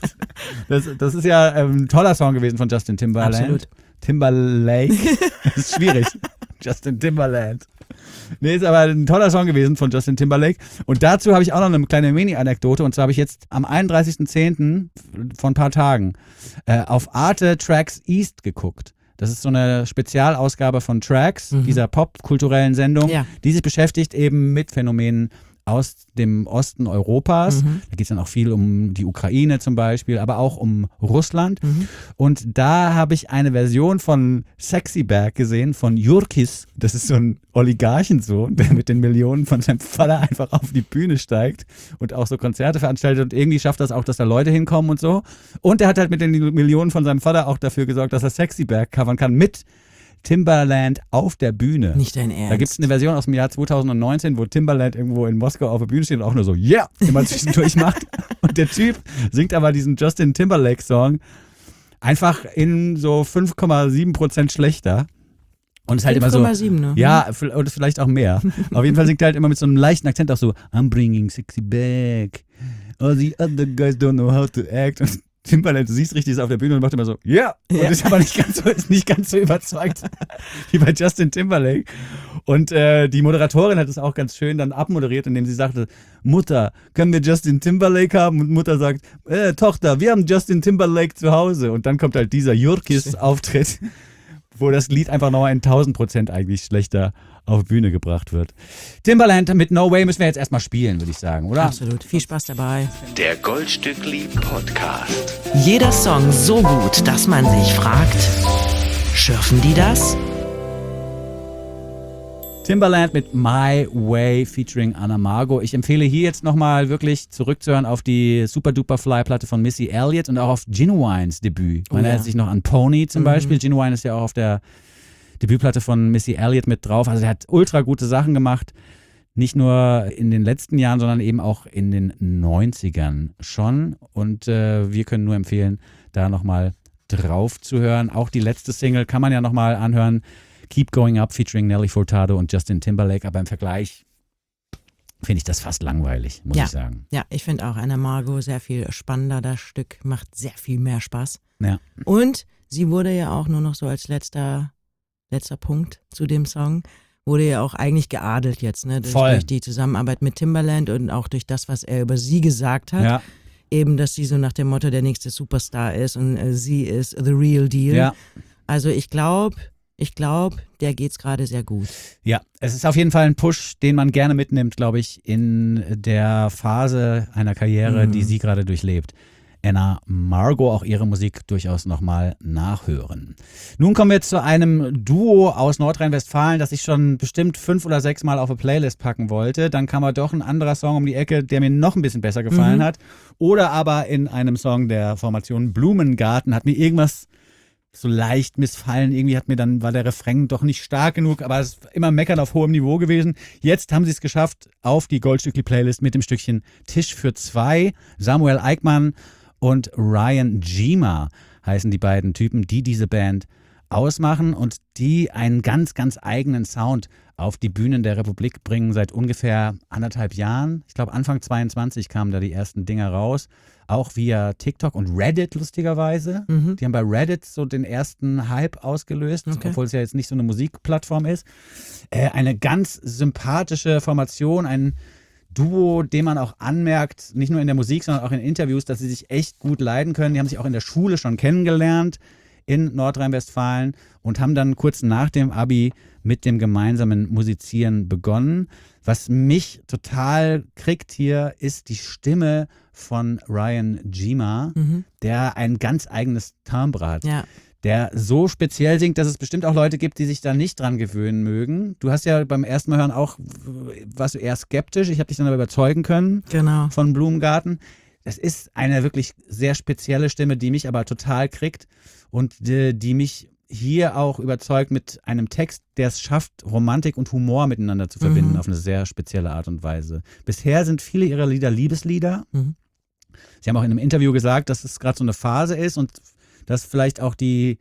das ist ja ein toller Song gewesen von Justin Timberland. Absolut. Timberlake. Das ist schwierig. Justin Timberland. Nee, ist aber ein toller Song gewesen von Justin Timberlake. Und dazu habe ich auch noch eine kleine Mini-Anekdote. Und zwar habe ich jetzt am 31.10. vor ein paar Tagen auf Arte Tracks East geguckt. Das ist so eine Spezialausgabe von Tracks, dieser popkulturellen Sendung, die sich beschäftigt eben mit Phänomenen aus dem Osten Europas. Da geht es dann auch viel um die Ukraine zum Beispiel, aber auch um Russland. Und da habe ich eine Version von Sexy Back gesehen, von Jurkis. Das ist so ein Oligarchensohn, der mit den Millionen von seinem Vater einfach auf die Bühne steigt und auch so Konzerte veranstaltet. Und irgendwie schafft das auch, dass da Leute hinkommen und so. Und der hat halt mit den Millionen von seinem Vater auch dafür gesorgt, dass er Sexy Back covern kann mit Timbaland auf der Bühne. Nicht dein Ernst. Da gibt es eine Version aus dem Jahr 2019, wo Timbaland irgendwo in Moskau auf der Bühne steht und auch nur so, yeah, immer zwischendurch macht. Und der Typ singt aber diesen Justin Timberlake-Song einfach in so 5,7% schlechter. Und es ist halt immer so. 5,7, ne? Ja, oder vielleicht auch mehr. Auf jeden Fall singt er halt immer mit so einem leichten Akzent auch so, I'm bringing sexy back. All the other guys don't know how to act. Und Timbaland, du siehst richtig, ist auf der Bühne und macht immer so, yeah. Und ist aber nicht ganz so überzeugt wie bei Justin Timberlake. Und die Moderatorin hat es auch ganz schön dann abmoderiert, indem sie sagte, Mutter, können wir Justin Timberlake haben? Und Mutter sagt, Tochter, wir haben Justin Timberlake zu Hause. Und dann kommt halt dieser Jurkis-Auftritt, wo das Lied einfach nochmal in 1000% eigentlich schlechter auf Bühne gebracht wird. Timbaland mit No Way müssen wir jetzt erstmal spielen, würde ich sagen, oder? Absolut. Viel Spaß dabei. Der Goldstückli Podcast. Jeder Song so gut, dass man sich fragt, schürfen die das? Timbaland mit My Way featuring Anna Margot. Ich empfehle hier jetzt nochmal wirklich zurückzuhören auf die Super Duper Fly Platte von Missy Elliott und auch auf Ginuwines Debüt. Man erinnert sich noch an Pony zum Beispiel. Ginuwine ist ja auch auf der Debütplatte von Missy Elliott mit drauf. Also er hat ultra gute Sachen gemacht. Nicht nur in den letzten Jahren, sondern eben auch in den 90ern schon. Und wir können nur empfehlen, da nochmal drauf zu hören. Auch die letzte Single kann man ja nochmal anhören. Keep Going Up featuring Nelly Furtado und Justin Timberlake. Aber im Vergleich finde ich das fast langweilig, muss ich sagen. Ja, ich finde auch Anna Margot sehr viel spannender. Das Stück macht sehr viel mehr Spaß. Ja. Und sie wurde ja auch nur noch so als letzter Punkt zu dem Song, wurde ja auch eigentlich geadelt jetzt, ne? Durch die Zusammenarbeit mit Timbaland und auch durch das, was er über sie gesagt hat. Ja. Eben, dass sie so nach dem Motto der nächste Superstar ist und sie ist the real deal. Ja. Also ich glaube, der geht's gerade sehr gut. Ja, es ist auf jeden Fall ein Push, den man gerne mitnimmt, glaube ich, in der Phase einer Karriere, die sie gerade durchlebt. Anna Margot, auch ihre Musik durchaus nochmal nachhören. Nun kommen wir zu einem Duo aus Nordrhein-Westfalen, das ich schon bestimmt 5 oder 6 Mal auf eine Playlist packen wollte. Dann kam aber doch ein anderer Song um die Ecke, der mir noch ein bisschen besser gefallen hat. Oder aber in einem Song der Formation Blumengarten hat mir irgendwas so leicht missfallen. Irgendwie war der Refrain doch nicht stark genug, aber es ist immer meckern auf hohem Niveau gewesen. Jetzt haben sie es geschafft auf die Goldstückli-Playlist mit dem Stückchen Tisch für 2. Samuel Eickmann und Ryan Gima heißen die beiden Typen, die diese Band ausmachen und die einen ganz, ganz eigenen Sound auf die Bühnen der Republik bringen seit ungefähr 1,5 Jahren. Ich glaube, Anfang 22 kamen da die ersten Dinger raus. Auch via TikTok und Reddit, lustigerweise. Die haben bei Reddit so den ersten Hype ausgelöst, obwohl es ja jetzt nicht so eine Musikplattform ist. Eine ganz sympathische Formation, ein Duo, dem man auch anmerkt, nicht nur in der Musik, sondern auch in Interviews, dass sie sich echt gut leiden können. Die haben sich auch in der Schule schon kennengelernt in Nordrhein-Westfalen und haben dann kurz nach dem Abi mit dem gemeinsamen Musizieren begonnen. Was mich total kriegt hier, ist die Stimme von Ryan Gima, der ein ganz eigenes Timbre hat. Ja. Der so speziell singt, dass es bestimmt auch Leute gibt, die sich da nicht dran gewöhnen mögen. Du hast ja beim ersten Mal hören auch, warst du eher skeptisch. Ich habe dich dann aber überzeugen können von Blumengarten. Das ist eine wirklich sehr spezielle Stimme, die mich aber total kriegt und die mich hier auch überzeugt mit einem Text, der es schafft, Romantik und Humor miteinander zu verbinden auf eine sehr spezielle Art und Weise. Bisher sind viele ihrer Lieder Liebeslieder. Sie haben auch in einem Interview gesagt, dass es gerade so eine Phase ist und dass vielleicht auch die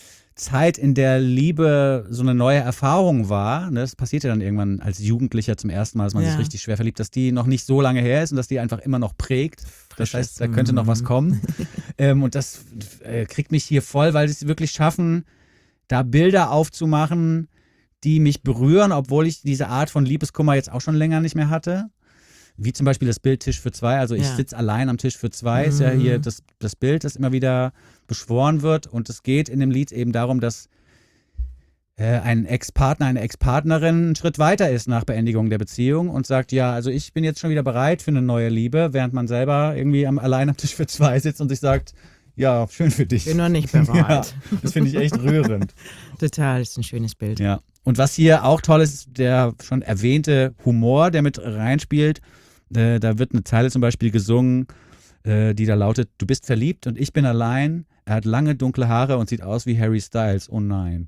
Zeit, in der Liebe so eine neue Erfahrung war, ne, das passiert ja dann irgendwann als Jugendlicher zum ersten Mal, dass man sich richtig schwer verliebt, dass die noch nicht so lange her ist und dass die einfach immer noch prägt. Das heißt, da könnte noch was kommen. Und das kriegt mich hier voll, weil sie es wirklich schaffen, da Bilder aufzumachen, die mich berühren, obwohl ich diese Art von Liebeskummer jetzt auch schon länger nicht mehr hatte. Wie zum Beispiel das Bild Tisch für 2. Also ich sitze allein am Tisch für 2, ist ja hier das Bild, das immer wieder beschworen wird. Und es geht in dem Lied eben darum, dass ein Ex-Partner, eine Ex-Partnerin einen Schritt weiter ist nach Beendigung der Beziehung und sagt, ja, also ich bin jetzt schon wieder bereit für eine neue Liebe, während man selber irgendwie allein am Tisch für 2 sitzt und sich sagt, ja, schön für dich. Bin noch nicht bereit. Ja, das finde ich echt rührend. Total, ist ein schönes Bild. Ja. Und was hier auch toll ist, der schon erwähnte Humor, der mit reinspielt. Da wird eine Zeile zum Beispiel gesungen, die da lautet, du bist verliebt und ich bin allein. Er hat lange dunkle Haare und sieht aus wie Harry Styles. Oh nein.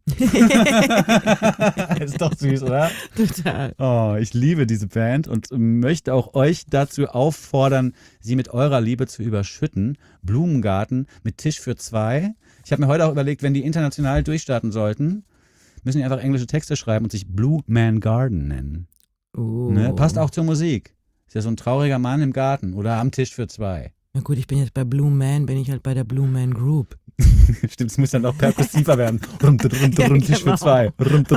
Ist doch süß, oder? Total. Oh, ich liebe diese Band und möchte auch euch dazu auffordern, sie mit eurer Liebe zu überschütten. Blumengarten mit Tisch für 2. Ich habe mir heute auch überlegt, wenn die international durchstarten sollten, müssen die einfach englische Texte schreiben und sich Blue Man Garden nennen. Ne? Passt auch zur Musik. Ist ja so ein trauriger Mann im Garten oder am Tisch für 2. Na gut, ich bin jetzt bei Blue Man, bin ich halt bei der Blue Man Group. Stimmt, es muss dann auch perkussiver werden. Tisch für 2.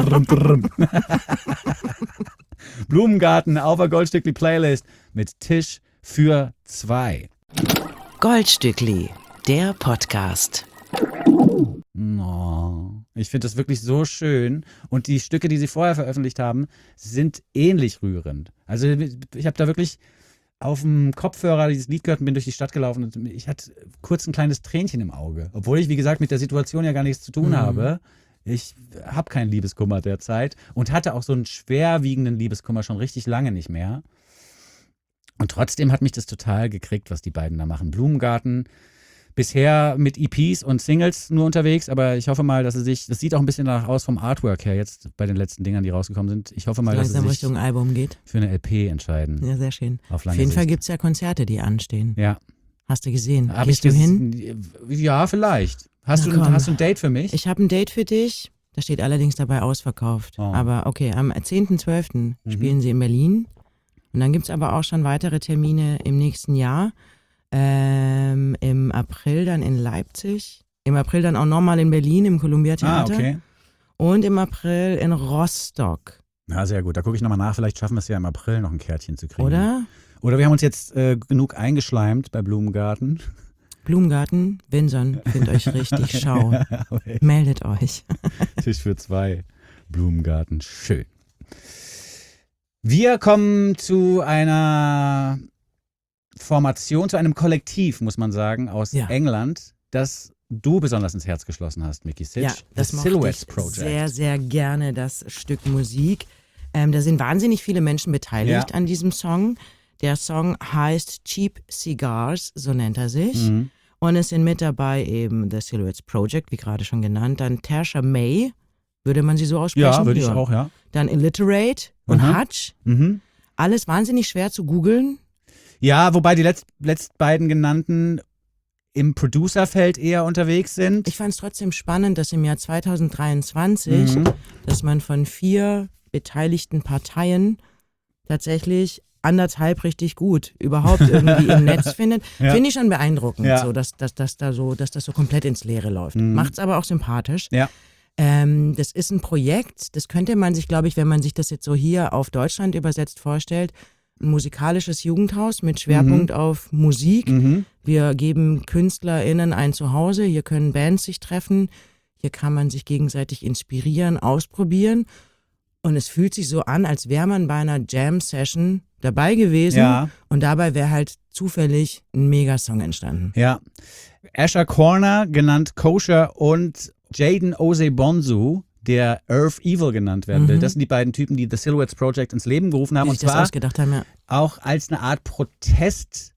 Blumengarten auf der Goldstückli-Playlist mit Tisch für 2. Goldstückli, der Podcast. Oh, ich finde das wirklich so schön. Und die Stücke, die sie vorher veröffentlicht haben, sind ähnlich rührend. Also ich habe da wirklich auf dem Kopfhörer dieses Lied gehört und bin durch die Stadt gelaufen und ich hatte kurz ein kleines Tränchen im Auge. Obwohl ich, wie gesagt, mit der Situation ja gar nichts zu tun habe. Ich habe keinen Liebeskummer derzeit und hatte auch so einen schwerwiegenden Liebeskummer schon richtig lange nicht mehr. Und trotzdem hat mich das total gekriegt, was die beiden da machen. Blumengarten, bisher mit EPs und Singles nur unterwegs, aber ich hoffe mal, dass sie sich, das sieht auch ein bisschen danach aus vom Artwork her jetzt bei den letzten Dingern, die rausgekommen sind. Ich hoffe mal, dass sie sich Richtung Album geht. Für eine LP entscheiden. Ja, sehr schön. Auf jeden Fall gibt es ja Konzerte, die anstehen. Ja. Hast du gesehen? Gehst du hin? Ja, vielleicht. Hast du ein Date für mich? Ich habe ein Date für dich. Da steht allerdings dabei ausverkauft. Oh. Aber okay, am 10.12. spielen sie in Berlin. Und dann gibt es aber auch schon weitere Termine im nächsten Jahr. Im April dann in Leipzig. Im April dann auch nochmal in Berlin im Columbia Theater. Okay. Und im April in Rostock. Ja, sehr gut. Da gucke ich nochmal nach. Vielleicht schaffen wir es ja im April noch ein Kärtchen zu kriegen. Oder? Oder wir haben uns jetzt genug eingeschleimt bei Blumengarten. Blumengarten, Winson, findet euch richtig schau. Meldet euch. Tisch für 2, Blumengarten, schön. Wir kommen zu einer Formation, zu einem Kollektiv, muss man sagen, aus England, das du besonders ins Herz geschlossen hast, Micky Sitch. Ja, das mochte Silhouettes ich Project. sehr, sehr gerne, das Stück Musik. Da sind wahnsinnig viele Menschen beteiligt an diesem Song. Der Song heißt Cheap Cigars, so nennt er sich. Mhm. Und es sind mit dabei eben The Silhouettes Project, wie gerade schon genannt. Dann Tasha May, würde man sie so aussprechen? Ja, würde ich auch, ja. Dann Illiterate und Hutch. Mhm. Alles wahnsinnig schwer zu googeln. Ja, wobei die letzt beiden genannten im Producerfeld eher unterwegs sind. Ich fand es trotzdem spannend, dass im Jahr 2023, dass man von 4 beteiligten Parteien tatsächlich anderthalb richtig gut überhaupt irgendwie im Netz findet. Finde ich schon beeindruckend, so, dass das so komplett ins Leere läuft. Macht's aber auch sympathisch. Ja. Das ist ein Projekt, das könnte man sich, glaube ich, wenn man sich das jetzt so hier auf Deutschland übersetzt vorstellt, ein musikalisches Jugendhaus mit Schwerpunkt auf Musik. Wir geben KünstlerInnen ein Zuhause, hier können Bands sich treffen, hier kann man sich gegenseitig inspirieren, ausprobieren. Und es fühlt sich so an, als wäre man bei einer Jam-Session dabei gewesen und dabei wäre halt zufällig ein Megasong entstanden. Ja. Asher Corner, genannt Kosher, und Jaden Osei-Bonsu, der Earth Evil genannt werden will. Das sind die beiden Typen, die The Silhouettes Project ins Leben gerufen haben. Die Und sich das zwar ausgedacht haben, auch als eine Art Protestcamp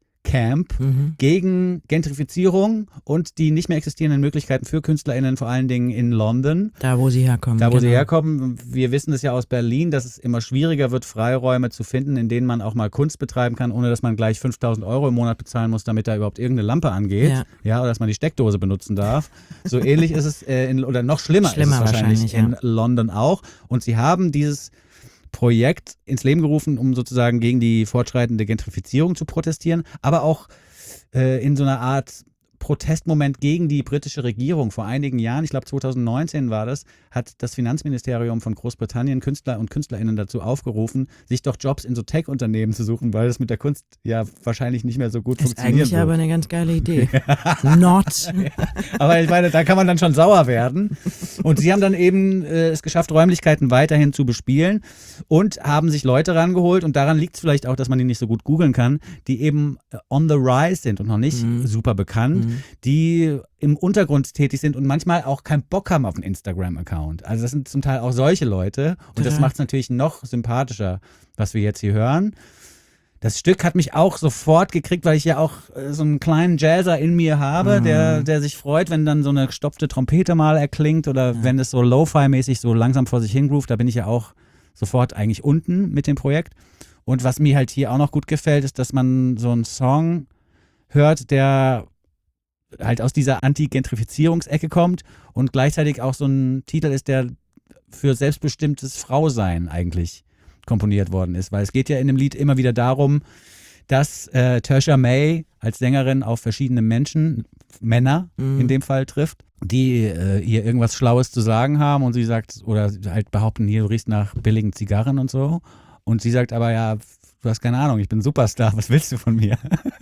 gegen Gentrifizierung und die nicht mehr existierenden Möglichkeiten für KünstlerInnen, vor allen Dingen in London. Da, wo sie herkommen. Sie herkommen. Wir wissen es ja aus Berlin, dass es immer schwieriger wird, Freiräume zu finden, in denen man auch mal Kunst betreiben kann, ohne dass man gleich 5.000 € im Monat bezahlen muss, damit da überhaupt irgendeine Lampe angeht. Ja, oder dass man die Steckdose benutzen darf. So ähnlich ist es, oder noch schlimmer ist es wahrscheinlich in London auch. Und sie haben dieses Projekt ins Leben gerufen, um sozusagen gegen die fortschreitende Gentrifizierung zu protestieren, aber auch in so einer Art Protestmoment gegen die britische Regierung. Vor einigen Jahren, ich glaube 2019 war das, hat das Finanzministerium von Großbritannien Künstler und KünstlerInnen dazu aufgerufen, sich doch Jobs in so Tech-Unternehmen zu suchen, weil das mit der Kunst ja wahrscheinlich nicht mehr so gut funktioniert. Das ist eigentlich aber eine ganz geile Idee. Not. Aber ich meine, da kann man dann schon sauer werden. Und sie haben dann eben es geschafft, Räumlichkeiten weiterhin zu bespielen und haben sich Leute rangeholt, und daran liegt es vielleicht auch, dass man die nicht so gut googeln kann, die eben on the rise sind und noch nicht super bekannt, die im Untergrund tätig sind und manchmal auch keinen Bock haben auf einen Instagram-Account. Also das sind zum Teil auch solche Leute, und das macht es natürlich noch sympathischer, was wir jetzt hier hören. Das Stück hat mich auch sofort gekriegt, weil ich ja auch so einen kleinen Jazzer in mir habe, der sich freut, wenn dann so eine gestopfte Trompete mal erklingt oder wenn es so Lo-Fi-mäßig so langsam vor sich hingroovt. Da bin ich ja auch sofort eigentlich unten mit dem Projekt. Und was mir halt hier auch noch gut gefällt, ist, dass man so einen Song hört, der halt aus dieser Anti-Gentrifizierungsecke kommt und gleichzeitig auch so ein Titel ist, der für selbstbestimmtes Frausein eigentlich komponiert worden ist. Weil es geht ja in dem Lied immer wieder darum, dass Tasha May als Sängerin auf verschiedene Menschen, Männer in dem Fall, trifft, die ihr irgendwas Schlaues zu sagen haben, und sie sagt, oder halt behaupten, hier, du riechst nach billigen Zigarren und so. Und sie sagt aber, ja, du hast keine Ahnung, ich bin Superstar, was willst du von mir?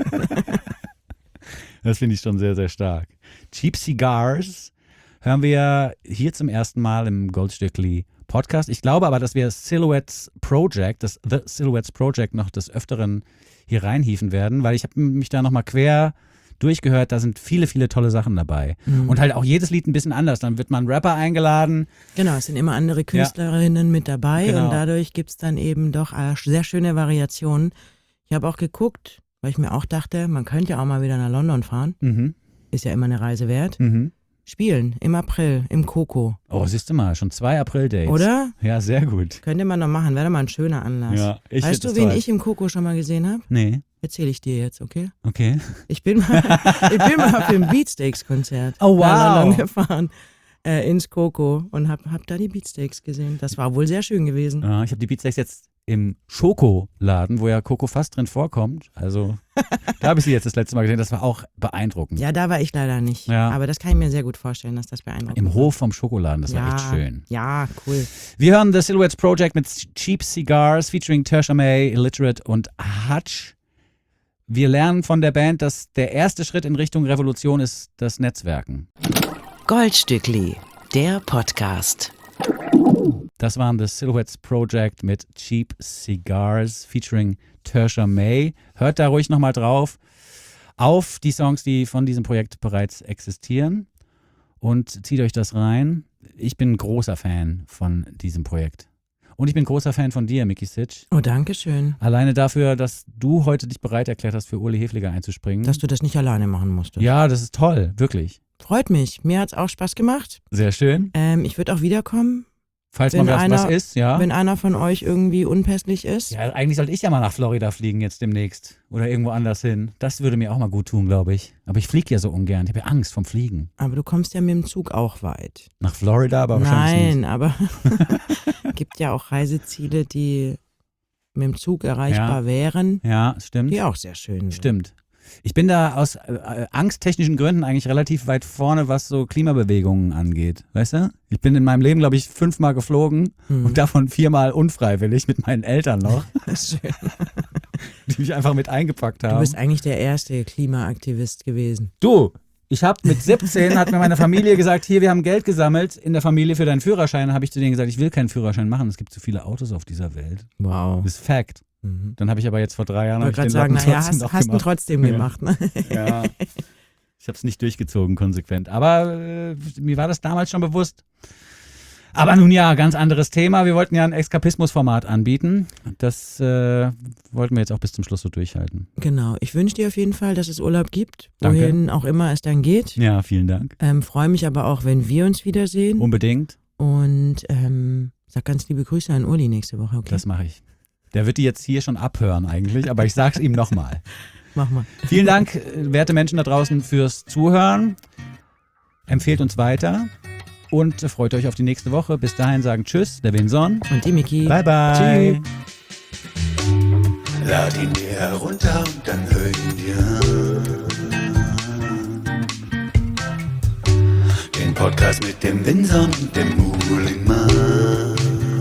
Das finde ich schon sehr, sehr stark. Cheap Cigars hören wir hier zum ersten Mal im Goldstückli Podcast. Ich glaube aber, dass wir das The Silhouettes Project noch des Öfteren hier reinhieven werden, weil ich habe mich da nochmal quer durchgehört, da sind viele, viele tolle Sachen dabei. Und halt auch jedes Lied ein bisschen anders. Dann wird mal ein Rapper eingeladen. Genau, es sind immer andere Künstlerinnen mit dabei und dadurch gibt es dann eben doch sehr schöne Variationen. Ich habe auch geguckt, weil ich mir auch dachte, man könnte ja auch mal wieder nach London fahren. Ist ja immer eine Reise wert. Spielen im April im Coco. Oh, siehst du mal, schon 2 April-Dates. Oder? Ja, sehr gut. Könnte man noch machen, wäre doch mal ein schöner Anlass. Ja, weißt du, wen ich im Coco schon mal gesehen habe? Nee. Erzähle ich dir jetzt, okay? Okay. Ich bin mal auf dem Beatsteaks-Konzert Oh, wow. nach London gefahren, ins Coco und hab da die Beatsteaks gesehen. Das war wohl sehr schön gewesen. Ja, ich habe die Beatsteaks jetzt im Schokoladen, wo ja Coco fast drin vorkommt. Also da habe ich sie jetzt das letzte Mal gesehen. Das war auch beeindruckend. Ja, da war ich leider nicht. Ja. Aber das kann ich mir sehr gut vorstellen, dass das beeindruckend Im war. Hof vom Schokoladen, das war Ja, echt schön. Ja, cool. Wir hören The Silhouettes Project mit Cheap Cigars featuring Tertia May, Illiterate und Hutch. Wir lernen von der Band, dass der erste Schritt in Richtung Revolution ist das Netzwerken. Goldstückli, der Podcast. Das waren The Silhouettes Project mit Cheap Cigars featuring Tertia May. Hört da ruhig nochmal drauf auf die Songs, die von diesem Projekt bereits existieren und zieht euch das rein. Ich bin ein großer Fan von diesem Projekt. Und ich bin großer Fan von dir, Micky Sitch. Oh, danke schön, Alleine dafür, dass du heute dich bereit erklärt hast, für Uli Hefliger einzuspringen. dass du das nicht alleine machen musstest. Ja, das ist toll, wirklich. Freut mich. Mir hat's auch Spaß gemacht. Sehr schön. Ich würde auch wiederkommen, Falls wenn mal was ist, ja. wenn einer von euch irgendwie unpässlich ist. Ja, eigentlich sollte ich ja mal nach Florida fliegen jetzt demnächst. Oder irgendwo anders hin. Das würde mir auch mal gut tun, glaube ich. Aber ich fliege ja so ungern. Ich habe ja Angst vom Fliegen. Aber du kommst ja mit dem Zug auch weit. Nach Florida, aber wahrscheinlich Nein, aber gibt ja auch Reiseziele, die mit dem Zug erreichbar wären, nicht. Ja, stimmt. die auch sehr schön sind. Stimmt. Ich bin da aus angsttechnischen Gründen eigentlich relativ weit vorne, was so Klimabewegungen angeht. Weißt du? Ich bin in meinem Leben, glaube ich, 5-mal geflogen und davon 4-mal unfreiwillig mit meinen Eltern noch, Schön. die mich einfach mit eingepackt haben. Du bist eigentlich der erste Klimaaktivist gewesen. Du, ich habe mit 17, hat mir meine Familie gesagt, hier, wir haben Geld gesammelt in der Familie für deinen Führerschein. Dann habe ich zu denen gesagt, ich will keinen Führerschein machen. Es gibt zu viele Autos auf dieser Welt. Wow. Das ist Fact. Dann habe ich aber jetzt vor 3 Jahren Ich wollte gerade sagen, naja, hast du trotzdem gemacht. Ne? Ja. Ich habe es nicht durchgezogen konsequent. Aber mir war das damals schon bewusst. Aber nun ja, ganz anderes Thema. Wir wollten ja ein Eskapismus-Format anbieten. Das wollten wir jetzt auch bis zum Schluss so durchhalten. Genau. Ich wünsche dir auf jeden Fall, dass es Urlaub gibt, Danke. wohin auch immer es dann geht. Ja, vielen Dank. Freue mich aber auch, wenn wir uns wiedersehen. Unbedingt. Und sag ganz liebe Grüße an Uli nächste Woche, okay? Das mache ich. Der wird die jetzt hier schon abhören eigentlich, aber ich sag's ihm nochmal. Mach mal. Vielen Dank, werte Menschen da draußen, fürs Zuhören. Empfehlt uns weiter und freut euch auf die nächste Woche. Bis dahin sagen Tschüss, der Vinson. Und die Miki. Bye, bye. Lad ihn dir herunter und dann hör ihn dir an. Den Podcast mit dem Vinson und dem Muhlingmann.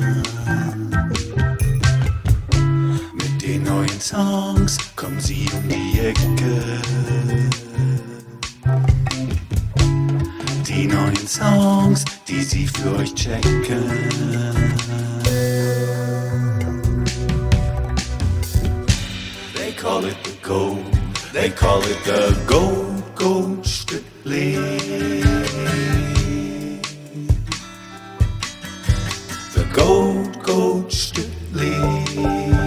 Mit den neuen Songs kommen sie um die Ecke. Die neuen Songs, die sie für euch checken. They call it the gold, they call it the gold Stückli. The gold Stückli.